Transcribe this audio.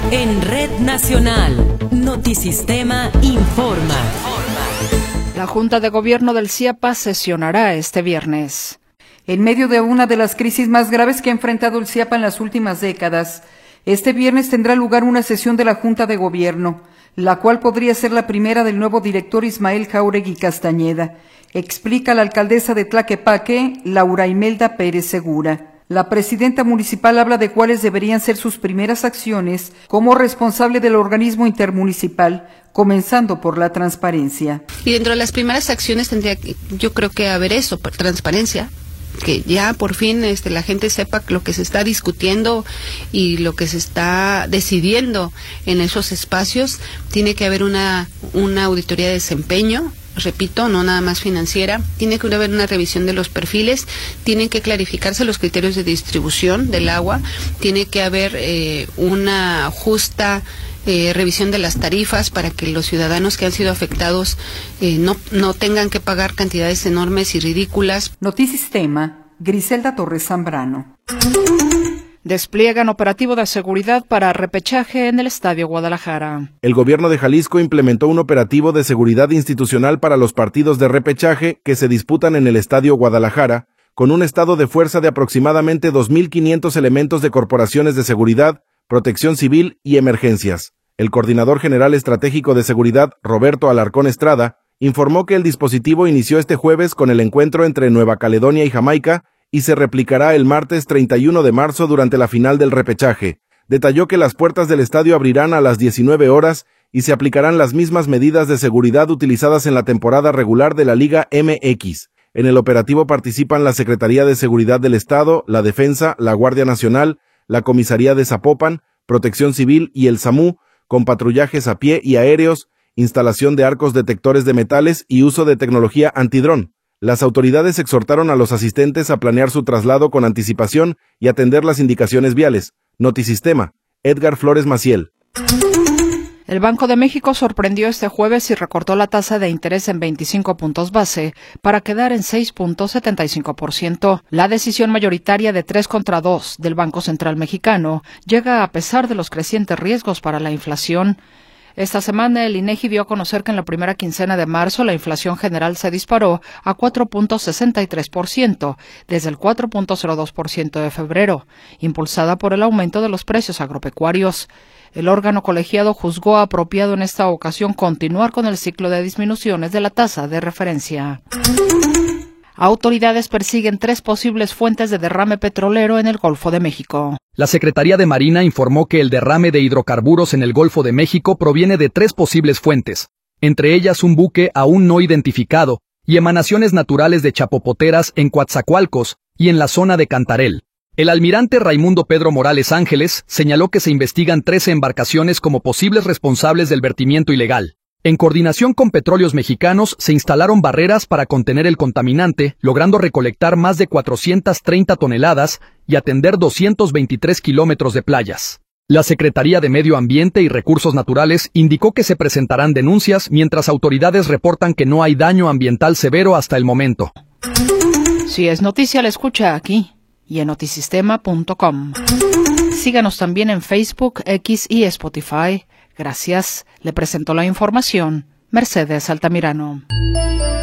En Red Nacional, Notisistema informa. La Junta de Gobierno del Ciapa sesionará este viernes. En medio de una de las crisis más graves que ha enfrentado el Ciapa en las últimas décadas, este viernes tendrá lugar una sesión de la Junta de Gobierno, la cual podría ser la primera del nuevo director Ismael Jáuregui Castañeda, explica la alcaldesa de Tlaquepaque, Laura Imelda Pérez Segura. La presidenta municipal habla de cuáles deberían ser sus primeras acciones como responsable del organismo intermunicipal, comenzando por la transparencia. Y dentro de las primeras acciones tendría que, yo creo que haber eso, transparencia, que ya por fin la gente sepa lo que se está discutiendo y lo que se está decidiendo en esos espacios. Tiene que haber una auditoría de desempeño. Repito, no nada más financiera, tiene que haber una revisión de los perfiles, tienen que clarificarse los criterios de distribución del agua, tiene que haber una justa revisión de las tarifas para que los ciudadanos que han sido afectados no tengan que pagar cantidades enormes y ridículas. Notisistema, Griselda Torres Zambrano. Despliegan operativo de seguridad para repechaje en el Estadio Guadalajara. El gobierno de Jalisco implementó un operativo de seguridad institucional para los partidos de repechaje que se disputan en el Estadio Guadalajara, con un estado de fuerza de aproximadamente 2.500 elementos de corporaciones de seguridad, protección civil y emergencias. El coordinador general estratégico de seguridad, Roberto Alarcón Estrada, informó que el dispositivo inició este jueves con el encuentro entre Nueva Caledonia y Jamaica y se replicará el martes 31 de marzo durante la final del repechaje. Detalló que las puertas del estadio abrirán a las 19 horas y se aplicarán las mismas medidas de seguridad utilizadas en la temporada regular de la Liga MX. En el operativo participan la Secretaría de Seguridad del Estado, la Defensa, la Guardia Nacional, la Comisaría de Zapopan, Protección Civil y el SAMU, con patrullajes a pie y aéreos, instalación de arcos detectores de metales y uso de tecnología antidrón. Las autoridades exhortaron a los asistentes a planear su traslado con anticipación y atender las indicaciones viales. Notisistema, Edgar Flores Maciel. El Banco de México sorprendió este jueves y recortó la tasa de interés en 25 puntos base para quedar en 6.75%. La decisión mayoritaria de 3-2 del Banco Central Mexicano llega a pesar de los crecientes riesgos para la inflación. Esta semana el INEGI dio a conocer que en la primera quincena de marzo la inflación general se disparó a 4.63%, desde el 4.02% de febrero, impulsada por el aumento de los precios agropecuarios. El órgano colegiado juzgó apropiado en esta ocasión continuar con el ciclo de disminuciones de la tasa de referencia. Autoridades persiguen 3 posibles fuentes de derrame petrolero en el Golfo de México. La Secretaría de Marina informó que el derrame de hidrocarburos en el Golfo de México proviene de 3 posibles fuentes, entre ellas un buque aún no identificado y emanaciones naturales de chapopoteras en Coatzacoalcos y en la zona de Cantarell. El almirante Raimundo Pedro Morales Ángeles señaló que se investigan 13 embarcaciones como posibles responsables del vertimiento ilegal. En coordinación con Petróleos Mexicanos se instalaron barreras para contener el contaminante, logrando recolectar más de 430 toneladas y atender 223 kilómetros de playas. La Secretaría de Medio Ambiente y Recursos Naturales indicó que se presentarán denuncias mientras autoridades reportan que no hay daño ambiental severo hasta el momento. Si es noticia, la escucha aquí y en notisistema.com. Síganos también en Facebook, X y Spotify. Gracias. Le presentó la información Mercedes Altamirano.